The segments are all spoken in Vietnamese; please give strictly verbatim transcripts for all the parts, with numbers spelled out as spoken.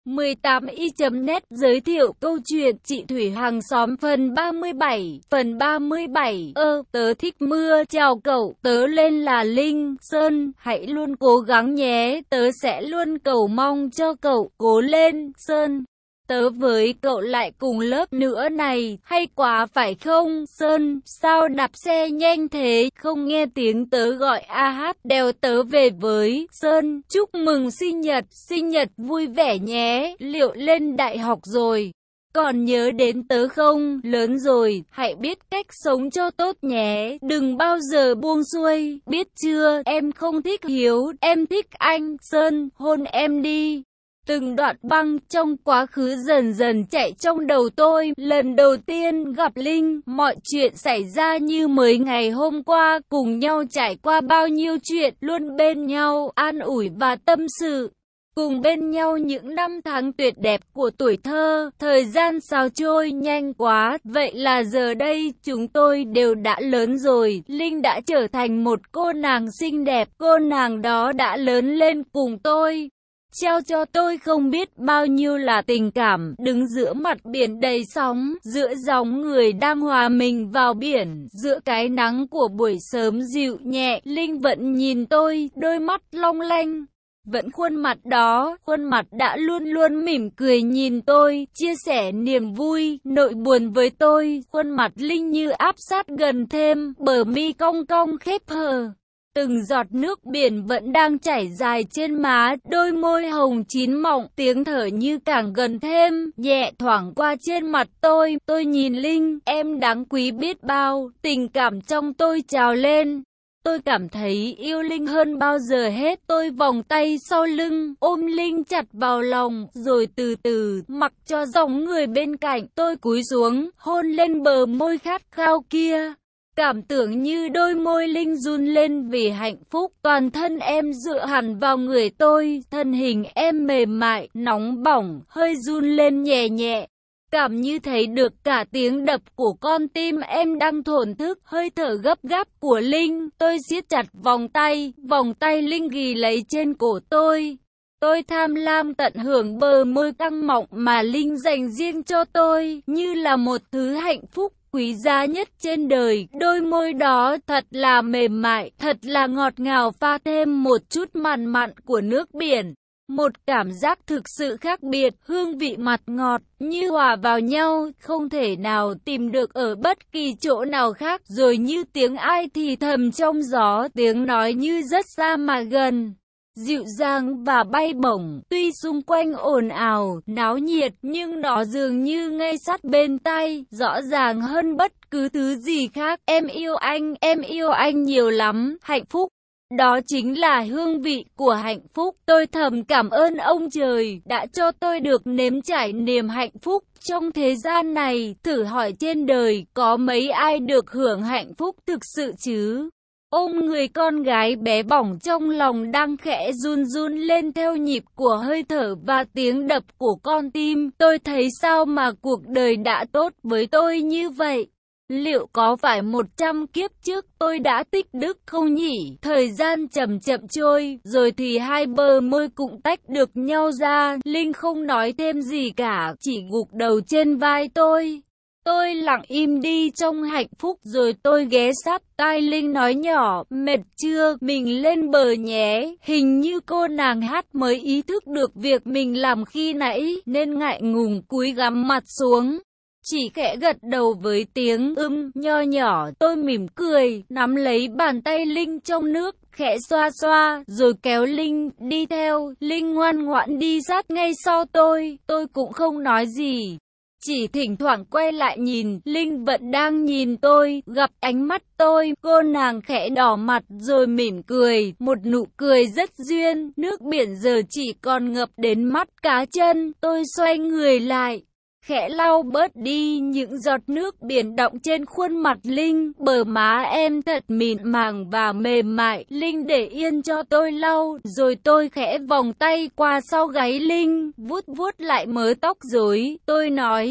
mười tám y chấm net giới thiệu câu chuyện chị Thủy hàng xóm phần ba mươi bảy. Phần ba mươi bảy. Ơ, tớ thích mưa, chào cậu, tớ lên là Linh Sơn, hãy luôn cố gắng nhé, tớ sẽ luôn cầu mong cho cậu, cố lên, Sơn. Tớ với cậu lại cùng lớp nữa này, hay quá phải không, Sơn, sao đạp xe nhanh thế, không nghe tiếng tớ gọi a hát, đèo tớ về với, Sơn, chúc mừng sinh nhật, sinh nhật vui vẻ nhé, liệu lên đại học rồi, còn nhớ đến tớ không, lớn rồi, hãy biết cách sống cho tốt nhé, đừng bao giờ buông xuôi, biết chưa, em không thích Hiếu, em thích anh, Sơn, hôn em đi. Từng đoạn băng trong quá khứ dần dần chạy trong đầu tôi, lần đầu tiên gặp Linh, mọi chuyện xảy ra như mới ngày hôm qua, cùng nhau trải qua bao nhiêu chuyện, luôn bên nhau, an ủi và tâm sự. Cùng bên nhau những năm tháng tuyệt đẹp của tuổi thơ, thời gian sao trôi nhanh quá, vậy là giờ đây chúng tôi đều đã lớn rồi, Linh đã trở thành một cô nàng xinh đẹp, cô nàng đó đã lớn lên cùng tôi. Trao cho tôi không biết bao nhiêu là tình cảm, đứng giữa mặt biển đầy sóng, giữa dòng người đang hòa mình vào biển, giữa cái nắng của buổi sớm dịu nhẹ, Linh vẫn nhìn tôi, đôi mắt long lanh. Vẫn khuôn mặt đó, khuôn mặt đã luôn luôn mỉm cười nhìn tôi, chia sẻ niềm vui, nỗi buồn với tôi, khuôn mặt Linh như áp sát gần thêm, bờ mi cong cong khép hờ. Từng giọt nước biển vẫn đang chảy dài trên má, đôi môi hồng chín mọng, tiếng thở như càng gần thêm, nhẹ thoảng qua trên mặt tôi. Tôi nhìn Linh, em đáng quý biết bao, tình cảm trong tôi trào lên. Tôi cảm thấy yêu Linh hơn bao giờ hết. Tôi vòng tay sau lưng, ôm Linh chặt vào lòng, rồi từ từ, mặc cho dòng người bên cạnh. Tôi cúi xuống, hôn lên bờ môi khát khao kia. Cảm tưởng như đôi môi Linh run lên vì hạnh phúc, toàn thân em dựa hẳn vào người tôi, thân hình em mềm mại, nóng bỏng, hơi run lên nhẹ nhẹ. Cảm như thấy được cả tiếng đập của con tim em đang thổn thức, hơi thở gấp gáp của Linh, tôi siết chặt vòng tay, vòng tay Linh ghì lấy trên cổ tôi. Tôi tham lam tận hưởng bờ môi căng mọng mà Linh dành riêng cho tôi, như là một thứ hạnh phúc quý giá nhất trên đời. Đôi môi đó thật là mềm mại, thật là ngọt ngào, pha thêm một chút mặn mặn của nước biển. Một cảm giác thực sự khác biệt, hương vị mặn ngọt, như hòa vào nhau, không thể nào tìm được ở bất kỳ chỗ nào khác. Rồi như tiếng ai thì thầm trong gió, tiếng nói như rất xa mà gần, dịu dàng và bay bổng, tuy xung quanh ồn ào, náo nhiệt, nhưng nó dường như ngay sát bên tai, rõ ràng hơn bất cứ thứ gì khác. Em yêu anh, em yêu anh nhiều lắm, hạnh phúc. Đó chính là hương vị của hạnh phúc. Tôi thầm cảm ơn ông trời đã cho tôi được nếm trải niềm hạnh phúc trong thế gian này. Thử hỏi trên đời có mấy ai được hưởng hạnh phúc thực sự chứ? Ôm người con gái bé bỏng trong lòng đang khẽ run run lên theo nhịp của hơi thở và tiếng đập của con tim. Tôi thấy sao mà cuộc đời đã tốt với tôi như vậy? Liệu có phải một trăm kiếp trước tôi đã tích đức không nhỉ? Thời gian chậm chậm trôi, rồi thì hai bờ môi cũng tách được nhau ra. Linh không nói thêm gì cả, chỉ gục đầu trên vai tôi. Tôi lặng im đi trong hạnh phúc, rồi tôi ghé sát tai Linh nói nhỏ, mệt chưa, mình lên bờ nhé. Hình như cô nàng hát mới ý thức được việc mình làm khi nãy, nên ngại ngùng cúi gằm mặt xuống. Chỉ khẽ gật đầu với tiếng ưm nho nhỏ. Tôi mỉm cười, nắm lấy bàn tay Linh trong nước, khẽ xoa xoa, rồi kéo Linh đi theo. Linh ngoan ngoãn đi sát ngay sau tôi, tôi cũng không nói gì, chỉ thỉnh thoảng quay lại nhìn. Linh vẫn đang nhìn tôi, gặp ánh mắt tôi, cô nàng khẽ đỏ mặt rồi mỉm cười, một nụ cười rất duyên. Nước biển giờ chỉ còn ngập đến mắt cá chân. Tôi xoay người lại, khẽ lau bớt đi những giọt nước biển đọng trên khuôn mặt Linh. Bờ má em thật mịn màng và mềm mại, Linh để yên cho tôi lau, rồi tôi khẽ vòng tay qua sau gáy Linh, vuốt vuốt lại mớ tóc rối. Tôi nói,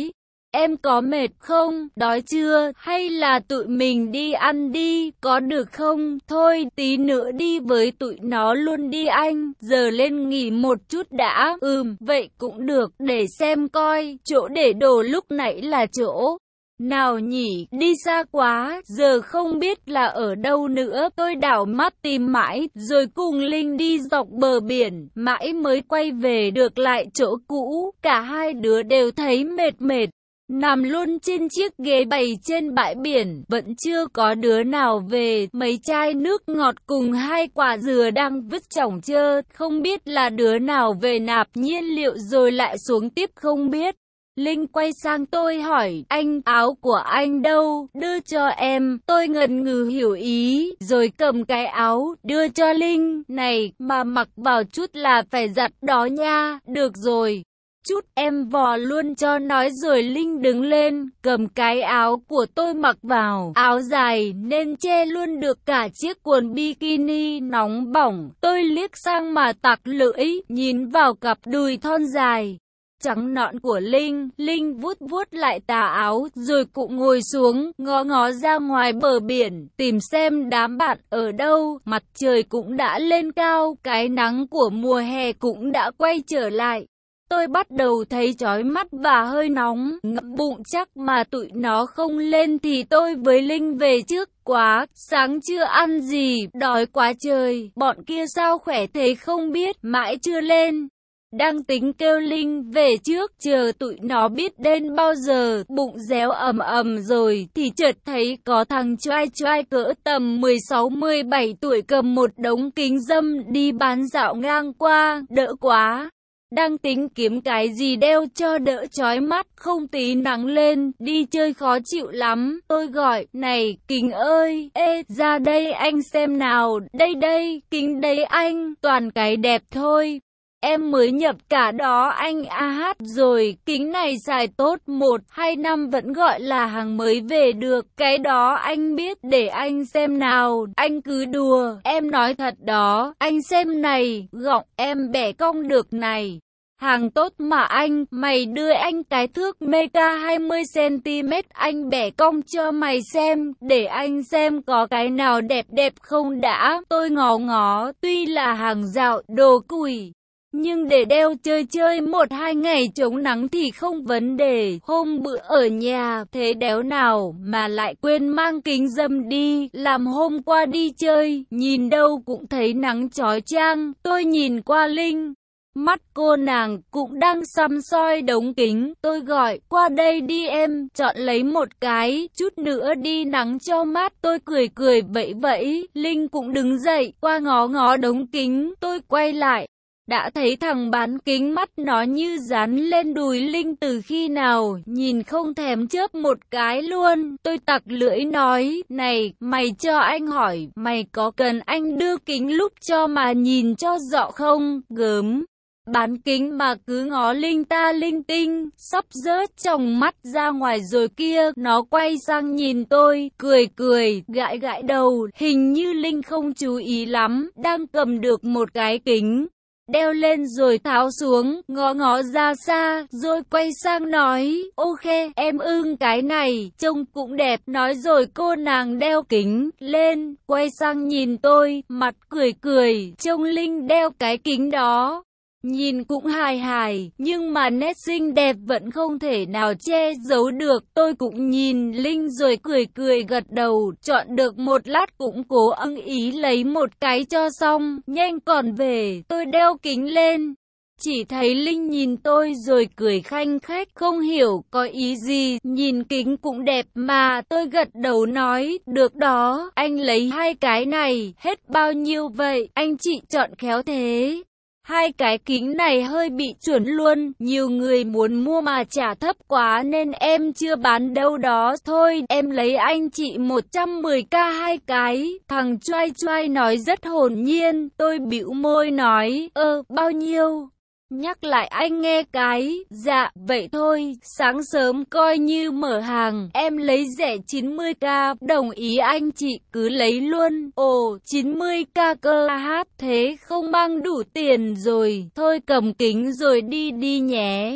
Em có mệt không? Đói chưa? Hay là tụi mình đi ăn đi, có được không? Thôi, tí nữa đi với tụi nó luôn đi anh, giờ lên nghỉ một chút đã. Ừm, vậy cũng được, để xem coi, chỗ để đồ lúc nãy là chỗ nào nhỉ? Đi xa quá, giờ không biết là ở đâu nữa. Tôi đảo mắt tìm mãi, rồi cùng Linh đi dọc bờ biển, mãi mới quay về được lại chỗ cũ. Cả hai đứa đều thấy mệt mệt, nằm luôn trên chiếc ghế bày trên bãi biển, vẫn chưa có đứa nào về. Mấy chai nước ngọt cùng hai quả dừa đang vứt chỏng chơ, không biết là đứa nào về nạp nhiên liệu rồi lại xuống tiếp không biết. Linh quay sang tôi hỏi, anh, áo của anh đâu, đưa cho em. Tôi ngần ngừ hiểu ý, rồi cầm cái áo, đưa cho Linh. Này, mà mặc vào chút là phải giặt đó nha. Được rồi, chút em vò luôn cho nói. Rồi Linh đứng lên, cầm cái áo của tôi mặc vào. Áo dài nên che luôn được cả chiếc quần bikini nóng bỏng. Tôi liếc sang mà tặc lưỡi, nhìn vào cặp đùi thon dài trắng nõn của Linh. Linh vuốt vuốt lại tà áo, rồi cũng ngồi xuống, ngó ngó ra ngoài bờ biển, tìm xem đám bạn ở đâu. Mặt trời cũng đã lên cao, cái nắng của mùa hè cũng đã quay trở lại. Tôi bắt đầu thấy chói mắt và hơi nóng, ngậm bụng chắc mà tụi nó không lên thì tôi với Linh về trước. Quá, sáng chưa ăn gì, đói quá trời, bọn kia sao khỏe thế không biết, mãi chưa lên. Đang tính kêu Linh về trước, chờ tụi nó biết đến bao giờ, bụng réo ầm ầm rồi, thì chợt thấy có thằng trai trai cỡ tầm mười sáu mười bảy tuổi cầm một đống kính râm đi bán dạo ngang qua, đỡ quá. Đang tính kiếm cái gì đeo cho đỡ chói mắt, không tí nắng lên, đi chơi khó chịu lắm. Tôi gọi, này, kính ơi, ê, ra đây anh xem nào, đây đây, kính đấy anh, toàn cái đẹp thôi. Em mới nhập cả đó anh a hát rồi, kính này xài tốt một hai năm vẫn gọi là hàng mới về được. Cái đó anh biết, để anh xem nào, anh cứ đùa, em nói thật đó, anh xem này, gọng em bẻ cong được này. Hàng tốt mà anh, mày đưa anh cái thước Mega hai mươi xăng ti mét anh bẻ cong cho mày xem, để anh xem có cái nào đẹp đẹp không đã. Tôi ngó ngó, tuy là hàng dạo, đồ cùi, nhưng để đeo chơi chơi một hai ngày chống nắng thì không vấn đề. Hôm bữa ở nhà, thế đéo nào mà lại quên mang kính râm đi, làm hôm qua đi chơi, nhìn đâu cũng thấy nắng chói chang. Tôi nhìn qua Linh, mắt cô nàng cũng đang săm soi đống kính. Tôi gọi, qua đây đi em, chọn lấy một cái, chút nữa đi nắng cho mát. Tôi cười cười vẫy vẫy, Linh cũng đứng dậy, qua ngó ngó đống kính. Tôi quay lại, đã thấy thằng bán kính mắt nó như dán lên đùi Linh từ khi nào, nhìn không thèm chớp một cái luôn. Tôi tặc lưỡi nói, này, mày cho anh hỏi, mày có cần anh đưa kính lúc cho mà nhìn cho rõ không? Gớm. Bán kính mà cứ ngó Linh ta linh tinh, sắp rớt trong mắt ra ngoài rồi kia. Nó quay sang nhìn tôi, cười cười, gãi gãi đầu, hình như Linh không chú ý lắm, đang cầm được một cái kính, đeo lên rồi tháo xuống, ngó ngó ra xa, rồi quay sang nói, ok, em ưng cái này, trông cũng đẹp. Nói rồi cô nàng đeo kính lên, quay sang nhìn tôi, mặt cười cười, trông Linh đeo cái kính đó, nhìn cũng hài hài, nhưng mà nét xinh đẹp vẫn không thể nào che giấu được. Tôi cũng nhìn Linh rồi cười cười gật đầu, chọn được một lát cũng cố ưng ý lấy một cái cho xong, nhanh còn về. Tôi đeo kính lên, chỉ thấy Linh nhìn tôi rồi cười khanh khách, không hiểu có ý gì, nhìn kính cũng đẹp mà. Tôi gật đầu nói, được đó, anh lấy hai cái này, hết bao nhiêu vậy? Anh chị chọn khéo thế. Hai cái kính này hơi bị chuẩn luôn, nhiều người muốn mua mà trả thấp quá nên em chưa bán đâu đó. Thôi, em lấy anh chị một trăm mười k hai cái. Thằng choai choai nói rất hồn nhiên. Tôi bĩu môi nói, ơ, bao nhiêu? Nhắc lại anh nghe cái, dạ, vậy thôi, sáng sớm coi như mở hàng, em lấy rẻ chín mươi k, đồng ý anh chị, cứ lấy luôn. Ồ, chín mươi k cơ, hát, thế không mang đủ tiền rồi, thôi cầm kính rồi đi đi nhé.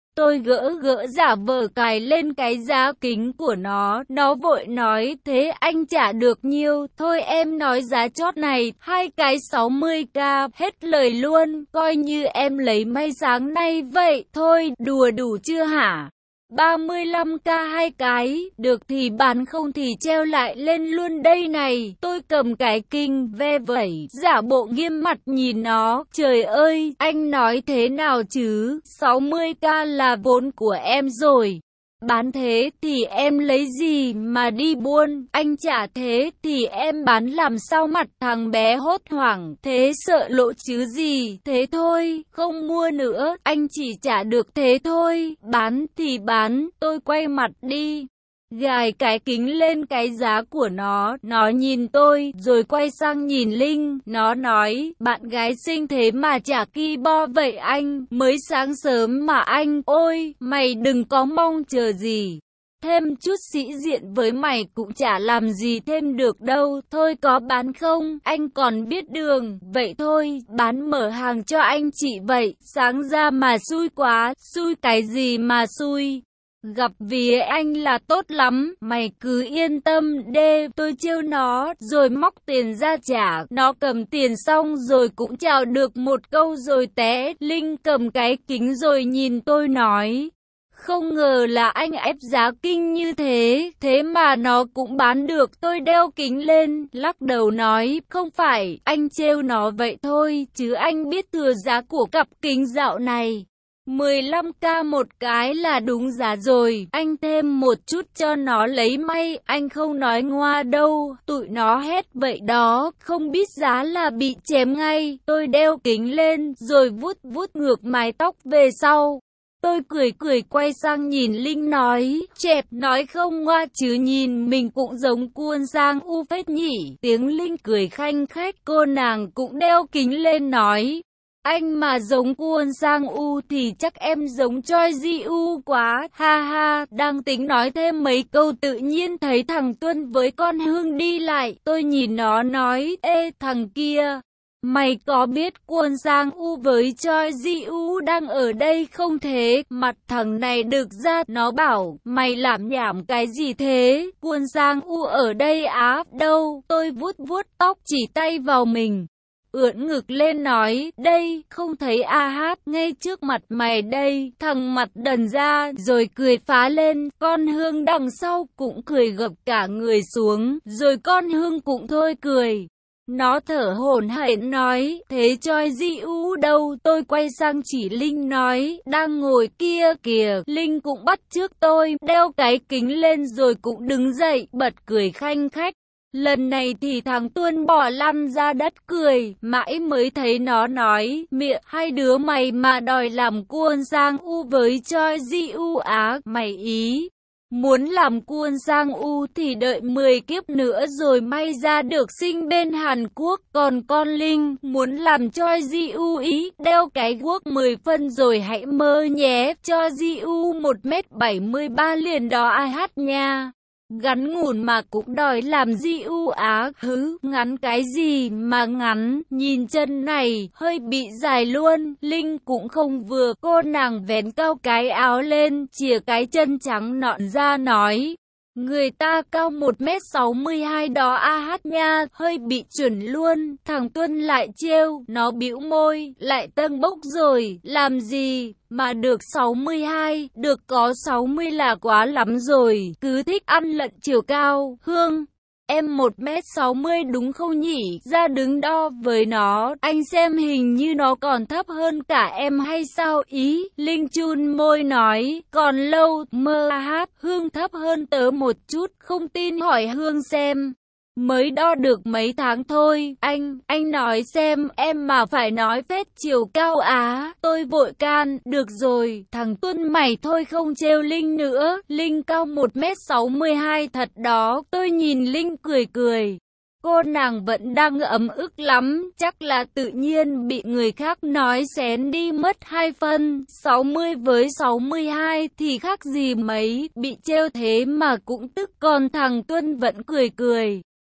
Tôi gỡ gỡ giả vờ cài lên cái giá kính của nó, nó vội nói thế anh trả được nhiêu, thôi em nói giá chót này, hai cái sáu mươi k, hết lời luôn, coi như em lấy may sáng nay vậy, thôi đùa đủ chưa hả? ba mươi lăm k hai cái, được thì bán không thì treo lại lên luôn đây này. Tôi cầm cái kinh ve vẩy, giả bộ nghiêm mặt nhìn nó. Trời ơi, anh nói thế nào chứ, sáu mươi k là vốn của em rồi. Bán thế thì em lấy gì mà đi buôn, anh trả thế thì em bán làm sao? Mặt thằng bé hốt hoảng, thế sợ lỗ chứ gì, thế thôi, không mua nữa, anh chỉ trả được thế thôi, bán thì bán, tôi quay mặt đi. Gài cái kính lên cái giá của nó, nó nhìn tôi, rồi quay sang nhìn Linh, nó nói, bạn gái xinh thế mà chả ki bo vậy anh, mới sáng sớm mà anh, ôi, mày đừng có mong chờ gì. Thêm chút sĩ diện với mày cũng chả làm gì thêm được đâu, thôi có bán không, anh còn biết đường, vậy thôi, bán mở hàng cho anh chị vậy, sáng ra mà xui quá, xui cái gì mà xui. Gặp vì anh là tốt lắm, mày cứ yên tâm đê, tôi trêu nó, rồi móc tiền ra trả, nó cầm tiền xong rồi cũng chào được một câu rồi té. Linh cầm cái kính rồi nhìn tôi nói, không ngờ là anh ép giá kinh như thế, thế mà nó cũng bán được. Tôi đeo kính lên, lắc đầu nói, không phải, anh trêu nó vậy thôi, chứ anh biết thừa giá của cặp kính dạo này. mười lăm k một cái là đúng giá rồi, anh thêm một chút cho nó lấy may, anh không nói ngoa đâu, tụi nó hét vậy đó, không biết giá là bị chém ngay. Tôi đeo kính lên, rồi vuốt vuốt ngược mái tóc về sau. Tôi cười cười quay sang nhìn Linh nói, chẹp nói không ngoa chứ nhìn mình cũng giống Kwon Sang-woo phết nhỉ. Tiếng Linh cười khanh khách, cô nàng cũng đeo kính lên nói, anh mà giống Kwon Sang-woo thì chắc em giống Choi Ji-woo quá, ha ha. Đang tính nói thêm mấy câu tự nhiên thấy thằng Tuân với con Hương đi lại, tôi nhìn nó nói, ê thằng kia, mày có biết Kwon Sang-woo với Choi Ji-woo đang ở đây không thế? Mặt thằng này được ra, nó bảo, mày làm nhảm cái gì thế? Kwon Sang-woo ở đây á? Đâu? Tôi vuốt vuốt tóc chỉ tay vào mình, ưỡn ngực lên nói, đây, không thấy a hát, ngay trước mặt mày đây. Thằng mặt đần ra, rồi cười phá lên. Con Hương đằng sau cũng cười gập cả người xuống, rồi con Hương cũng thôi cười. Nó thở hổn hển nói, thế Choi Ji-woo đâu? Tôi quay sang chỉ Linh nói, đang ngồi kia kìa. Linh cũng bắt chước tôi, đeo cái kính lên rồi cũng đứng dậy, bật cười khanh khách. Lần này thì thằng Tuân bỏ lăn ra đất cười, mãi mới thấy nó nói, miệng hai đứa mày mà đòi làm Kwon Sang-woo với Choi Ji-woo á, mày ý. Muốn làm Kwon Sang-woo thì đợi mười kiếp nữa rồi may ra được sinh bên Hàn Quốc, còn con Linh muốn làm Choi Ji-woo ý, đeo cái guốc mười phân rồi hãy mơ nhé, Choi Ji-woo một mét bảy mươi ba liền đó ai hát nha. Ngắn ngủn mà cũng đòi làm Ji-woo á, hứ, ngắn cái gì mà ngắn, nhìn chân này, hơi bị dài luôn. Linh cũng không vừa, cô nàng vén cao cái áo lên, chìa cái chân trắng nõn ra nói, người ta cao một mét sáu mươi hai đó a hát nha, hơi bị chuẩn luôn. Thằng Tuân lại trêu, nó bĩu môi, lại tâng bốc rồi, làm gì mà được sáu mươi hai, được có sáu mươi là quá lắm rồi, cứ thích ăn lận chiều cao. Hương, em một mét sáu mươi đúng không nhỉ? Ra đứng đo với nó, anh xem hình như nó còn thấp hơn cả em hay sao ý? Linh chun môi nói, còn lâu, mơ a hát, Hương thấp hơn tớ một chút, không tin hỏi Hương xem. Mới đo được mấy tháng thôi, anh, anh nói xem, em mà phải nói phết chiều cao á. Tôi vội can, được rồi, thằng Tuân mày thôi không trêu Linh nữa, Linh cao một mét sáu mươi hai thật đó. Tôi nhìn Linh cười cười. Cô nàng vẫn đang ấm ức lắm, chắc là tự nhiên bị người khác nói xén đi mất hai phân, sáu mươi với sáu mươi hai thì khác gì mấy, bị trêu thế mà cũng tức, còn thằng Tuân vẫn cười cười.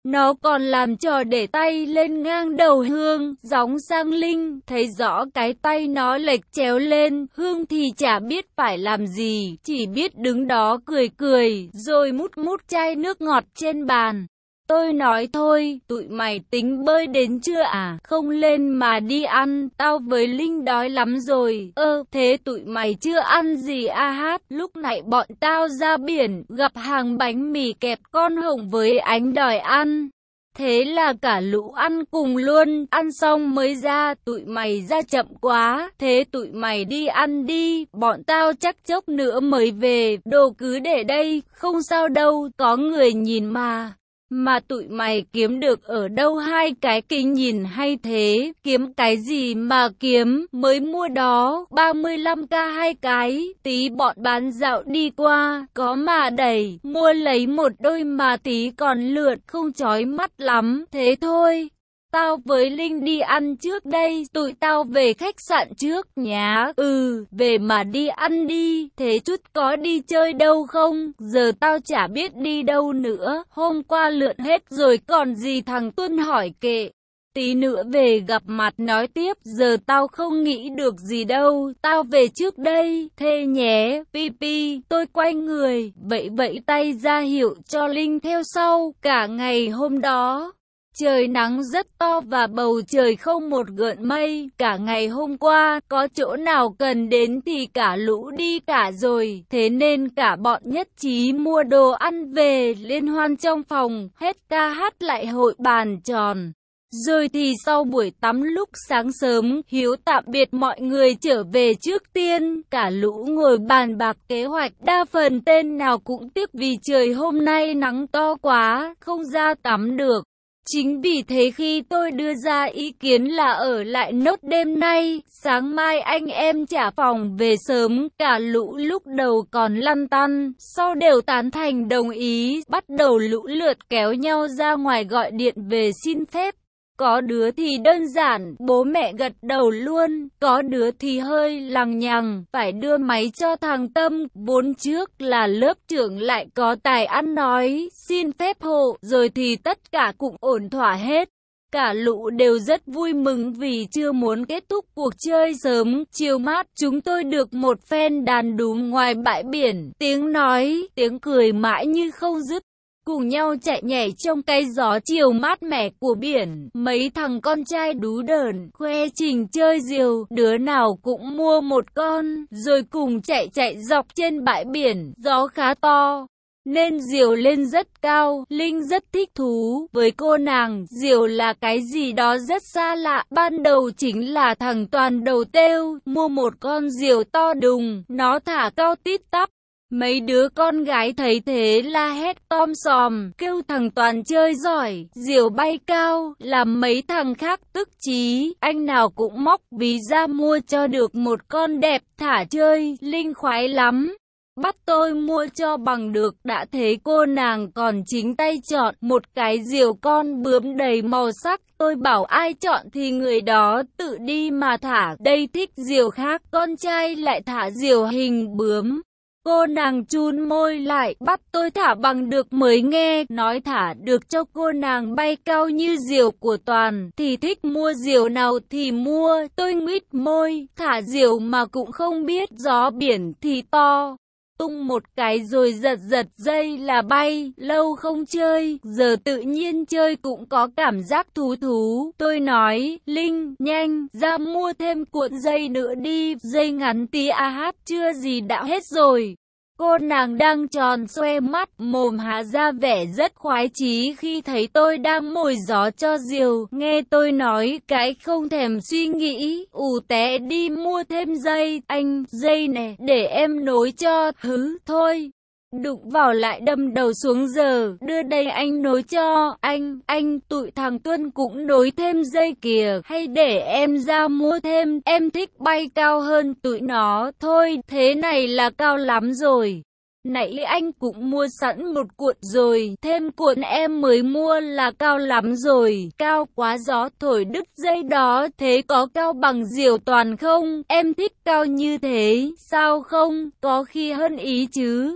Nó còn làm trò để tay lên ngang đầu Hương, gióng sang Linh, thấy rõ cái tay nó lệch chéo lên, Hương thì chả biết phải làm gì, chỉ biết đứng đó cười cười, rồi mút mút chai nước ngọt trên bàn. Tôi nói thôi, tụi mày tính bơi đến chưa à? Không lên mà đi ăn, tao với Linh đói lắm rồi. Ơ, thế tụi mày chưa ăn gì a hát? Lúc nãy bọn tao ra biển, gặp hàng bánh mì kẹp con hồng với Ánh đòi ăn. Thế là cả lũ ăn cùng luôn, ăn xong mới ra, tụi mày ra chậm quá, thế tụi mày đi ăn đi, bọn tao chắc chốc nữa mới về, đồ cứ để đây, không sao đâu, có người nhìn mà. Mà tụi mày kiếm được ở đâu hai cái kính nhìn hay thế, kiếm cái gì mà kiếm, mới mua đó, ba mươi lăm k hai cái, tí bọn bán dạo đi qua, có mà đẩy, mua lấy một đôi mà tí còn lượt, không chói mắt lắm, thế thôi. Tao với Linh đi ăn trước đây, tụi tao về khách sạn trước nhá. Ừ, về mà đi ăn đi, thế chút có đi chơi đâu không? Giờ tao chả biết đi đâu nữa, hôm qua lượn hết rồi còn gì thằng Tuân hỏi kệ. Tí nữa về gặp mặt nói tiếp, giờ tao không nghĩ được gì đâu, tao về trước đây, thế nhé, pi pi, tôi quay người, vẫy vẫy tay ra hiệu cho Linh theo sau, cả ngày hôm đó. Trời nắng rất to và bầu trời không một gợn mây, cả ngày hôm qua, có chỗ nào cần đến thì cả lũ đi cả rồi, thế nên cả bọn nhất trí mua đồ ăn về, liên hoan trong phòng, hết ca hát lại hội bàn tròn. Rồi thì sau buổi tắm lúc sáng sớm, Hiếu tạm biệt mọi người trở về trước tiên, cả lũ ngồi bàn bạc kế hoạch, đa phần tên nào cũng tiếc vì trời hôm nay nắng to quá, không ra tắm được. Chính vì thế khi tôi đưa ra ý kiến là ở lại nốt đêm nay, sáng mai anh em trả phòng về sớm, cả lũ lúc đầu còn lăn tăn, sau đều tán thành đồng ý, bắt đầu lũ lượt kéo nhau ra ngoài gọi điện về xin phép. Có đứa thì đơn giản, bố mẹ gật đầu luôn, có đứa thì hơi lằng nhằng, phải đưa máy cho thằng Tâm, vốn trước là lớp trưởng lại có tài ăn nói, xin phép hộ, rồi thì tất cả cũng ổn thỏa hết. Cả lũ đều rất vui mừng vì chưa muốn kết thúc cuộc chơi sớm, chiều mát, chúng tôi được một phen đàn đúm ngoài bãi biển, tiếng nói, tiếng cười mãi như không dứt. Cùng nhau chạy nhảy trong cái gió chiều mát mẻ của biển, mấy thằng con trai đú đờn, khoe trình chơi diều, đứa nào cũng mua một con, rồi cùng chạy chạy dọc trên bãi biển, gió khá to. Nên diều lên rất cao, Linh rất thích thú, với cô nàng, diều là cái gì đó rất xa lạ, ban đầu chính là thằng Toàn đầu têu, mua một con diều to đùng, nó thả cao tít tắp. Mấy đứa con gái thấy thế la hét tom sòm, kêu thằng Toàn chơi giỏi, diều bay cao, làm mấy thằng khác tức chí, anh nào cũng móc ví ra mua cho được một con đẹp thả chơi, Linh khoái lắm. Bắt tôi mua cho bằng được, đã thế cô nàng còn chính tay chọn một cái diều con bướm đầy màu sắc, tôi bảo ai chọn thì người đó tự đi mà thả, đây thích diều khác, con trai lại thả diều hình bướm. Cô nàng chun môi lại, bắt tôi thả bằng được mới nghe, nói thả được cho cô nàng bay cao như diều của Toàn, thì thích mua diều nào thì mua, tôi nguýt môi, thả diều mà cũng không biết, gió biển thì to. Tung một cái rồi giật giật dây là bay, lâu không chơi, giờ tự nhiên chơi cũng có cảm giác thú thú. Tôi nói, Linh, nhanh, ra mua thêm cuộn dây nữa đi, dây ngắn tí a hát chưa gì đã hết rồi. Cô nàng đang tròn xoe mắt, mồm há ra vẻ rất khoái chí khi thấy tôi đang mồi gió cho diều. Nghe tôi nói cái không thèm suy nghĩ, ù té đi mua thêm dây. Anh, dây nè, để em nối cho. Hứ, thôi. Đụng vào lại đâm đầu xuống giờ, đưa đây anh nối cho. Anh, anh, tụi thằng Tuân cũng nối thêm dây kìa, hay để em ra mua thêm, em thích bay cao hơn tụi nó, thôi, thế này là cao lắm rồi. Nãy anh cũng mua sẵn một cuộn rồi, thêm cuộn em mới mua là cao lắm rồi, cao quá gió thổi đứt dây đó, thế có cao bằng diều Toàn không? Em thích cao như thế, sao không, có khi hơn ý chứ.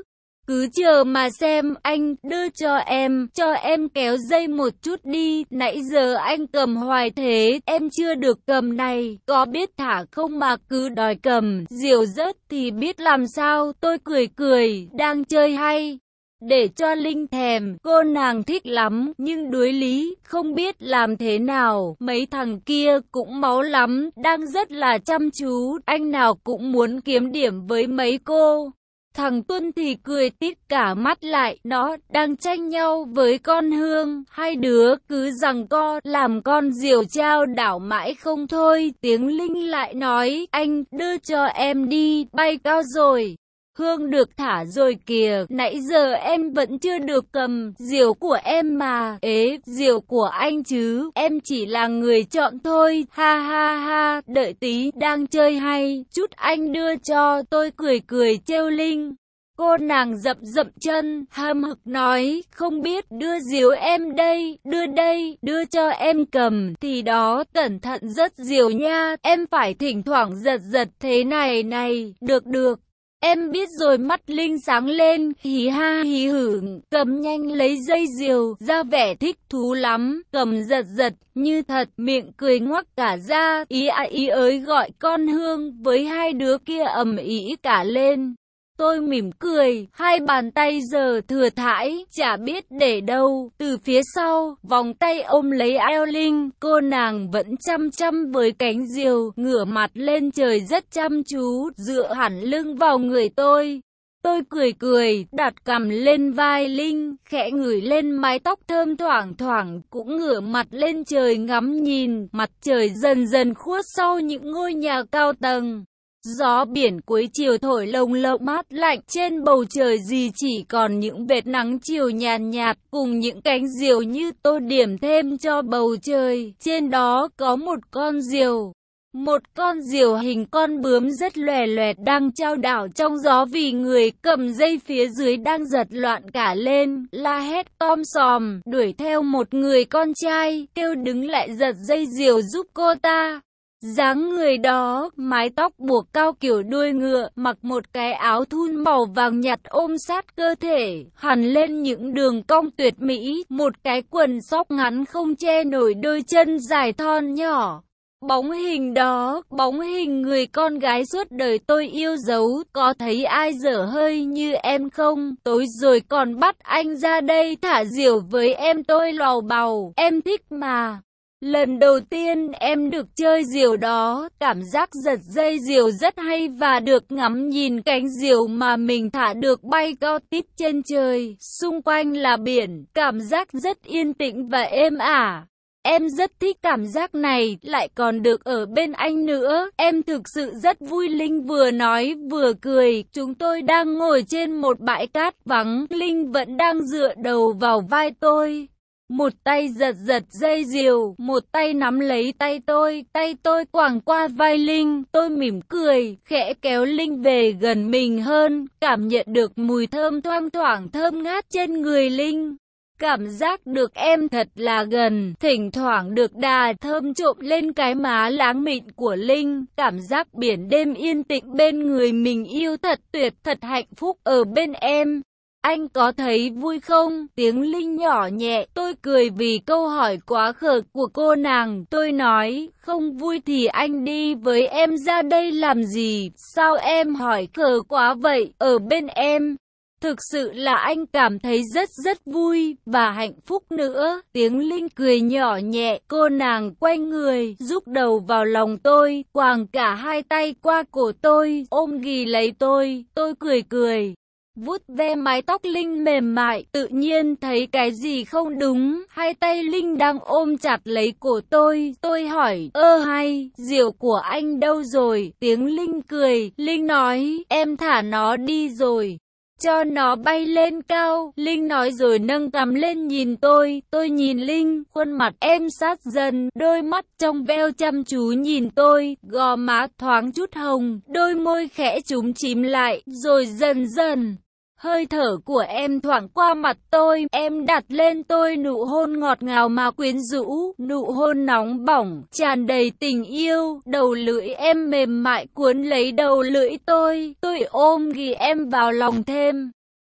Cứ chờ mà xem, anh, đưa cho em, cho em kéo dây một chút đi, nãy giờ anh cầm hoài thế, em chưa được cầm này, có biết thả không mà cứ đòi cầm, diều rớt thì biết làm sao, tôi cười cười, đang chơi hay. Để cho Linh thèm, cô nàng thích lắm, nhưng đuối lý, không biết làm thế nào, mấy thằng kia cũng máu lắm, đang rất là chăm chú, anh nào cũng muốn kiếm điểm với mấy cô. Thằng Tuân thì cười tít cả mắt lại, nó đang tranh nhau với con Hương, hai đứa cứ giằng co, làm con diều chao đảo mãi không thôi, tiếng Linh lại nói, anh, đưa cho em đi, bay cao rồi. Hương được thả rồi kìa, nãy giờ em vẫn chưa được cầm, diều của em mà, ế, diều của anh chứ, em chỉ là người chọn thôi, ha ha ha, đợi tí, đang chơi hay, chút anh đưa cho, tôi cười cười trêu Linh. Cô nàng dậm dậm chân, hăm hực nói, không biết đưa diều em đây, đưa đây, đưa cho em cầm, thì đó, cẩn thận rất diều nha, em phải thỉnh thoảng giật giật thế này này, được được. Em biết rồi, mắt Linh sáng lên, hí ha hí hử, cầm nhanh lấy dây diều, ra vẻ thích thú lắm, cầm giật giật, như thật, miệng cười ngoác cả ra, ý à ý ới gọi con Hương, với hai đứa kia ầm ĩ cả lên. Tôi mỉm cười, hai bàn tay giờ thừa thãi, chả biết để đâu, từ phía sau, vòng tay ôm lấy eo Linh, cô nàng vẫn chăm chăm với cánh diều, ngửa mặt lên trời rất chăm chú, dựa hẳn lưng vào người tôi. Tôi cười cười, đặt cằm lên vai Linh, khẽ ngửi lên mái tóc thơm thoảng thoảng, cũng ngửa mặt lên trời ngắm nhìn, mặt trời dần dần khuất sau những ngôi nhà cao tầng. Gió biển cuối chiều thổi lồng lộng mát lạnh, trên bầu trời gì chỉ còn những vệt nắng chiều nhàn nhạt, nhạt, cùng những cánh diều như tô điểm thêm cho bầu trời. Trên đó có một con diều. Một con diều hình con bướm rất lòe loẹt đang chao đảo trong gió vì người cầm dây phía dưới đang giật loạn cả lên, la hét tom sòm, đuổi theo một người con trai, kêu đứng lại giật dây diều giúp cô ta. Dáng người đó, mái tóc buộc cao kiểu đuôi ngựa, mặc một cái áo thun màu vàng nhạt ôm sát cơ thể, hằn lên những đường cong tuyệt mỹ, một cái quần sóc ngắn không che nổi đôi chân dài thon nhỏ. Bóng hình đó, bóng hình người con gái suốt đời tôi yêu dấu, có thấy ai dở hơi như em không? Tối rồi còn bắt anh ra đây thả diều với em, tôi lò bầu, em thích mà. Lần đầu tiên em được chơi diều đó, cảm giác giật dây diều rất hay và được ngắm nhìn cánh diều mà mình thả được bay cao tít trên trời, xung quanh là biển, cảm giác rất yên tĩnh và êm ả. Em rất thích cảm giác này, lại còn được ở bên anh nữa, em thực sự rất vui. Linh vừa nói vừa cười, chúng tôi đang ngồi trên một bãi cát vắng, Linh vẫn đang dựa đầu vào vai tôi. Một tay giật giật dây diều, một tay nắm lấy tay tôi, tay tôi quàng qua vai Linh, tôi mỉm cười, khẽ kéo Linh về gần mình hơn, cảm nhận được mùi thơm thoang thoảng thơm ngát trên người Linh. Cảm giác được em thật là gần, thỉnh thoảng được đà thơm trộm lên cái má láng mịn của Linh, cảm giác biển đêm yên tĩnh bên người mình yêu thật tuyệt, thật hạnh phúc ở bên em. Anh có thấy vui không? Tiếng Linh nhỏ nhẹ, tôi cười vì câu hỏi quá khờ của cô nàng, tôi nói, không vui thì anh đi với em ra đây làm gì, sao em hỏi khờ quá vậy, ở bên em. Thực sự là anh cảm thấy rất rất vui, và hạnh phúc nữa. Tiếng Linh cười nhỏ nhẹ, cô nàng quay người, rúc đầu vào lòng tôi, quàng cả hai tay qua cổ tôi, ôm ghì lấy tôi, tôi cười cười. Vuốt ve mái tóc Linh mềm mại, tự nhiên thấy cái gì không đúng, hai tay Linh đang ôm chặt lấy cổ tôi, tôi hỏi, ơ hay, diều của anh đâu rồi? Tiếng Linh cười, Linh nói, em thả nó đi rồi, cho nó bay lên cao. Linh nói rồi nâng cằm lên nhìn tôi, tôi nhìn Linh, khuôn mặt em sát dần, đôi mắt trong veo chăm chú nhìn tôi, gò má thoáng chút hồng, đôi môi khẽ chúm chím lại, rồi dần dần. Hơi thở của em thoảng qua mặt tôi, em đặt lên tôi nụ hôn ngọt ngào mà quyến rũ, nụ hôn nóng bỏng, tràn đầy tình yêu, đầu lưỡi em mềm mại cuốn lấy đầu lưỡi tôi, tôi ôm ghì em vào lòng thêm.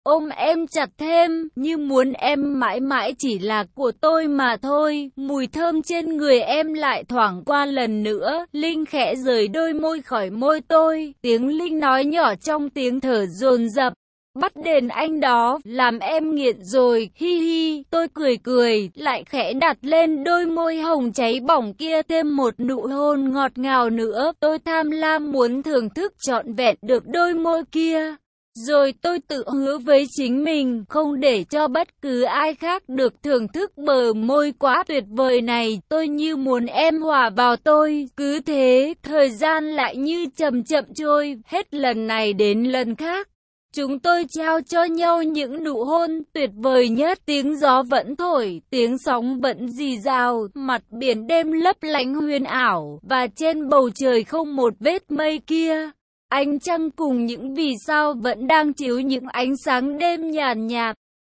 ôm em chặt thêm, như muốn em mãi mãi chỉ là của tôi mà thôi. Mùi thơm trên người em lại thoảng qua lần nữa. Linh khẽ rời đôi môi khỏi môi tôi. Tiếng Linh nói nhỏ trong tiếng thở dồn dập. Bắt đền anh đó, làm em nghiện rồi, hi hi. Tôi cười cười, lại khẽ đặt lên đôi môi hồng cháy bỏng kia thêm một nụ hôn ngọt ngào nữa. Tôi tham lam muốn thưởng thức trọn vẹn được đôi môi kia. Rồi tôi tự hứa với chính mình, không để cho bất cứ ai khác được thưởng thức bờ môi quá tuyệt vời này. Tôi như muốn em hòa vào tôi. Cứ thế, thời gian lại như chậm chậm trôi, hết lần này đến lần khác. Chúng tôi trao cho nhau những nụ hôn tuyệt vời nhất. Tiếng gió vẫn thổi, tiếng sóng vẫn rì rào, mặt biển đêm lấp lánh huyền ảo, và trên bầu trời không một vết mây kia. Ánh trăng cùng những vì sao vẫn đang chiếu những ánh sáng đêm nhàn nhạt.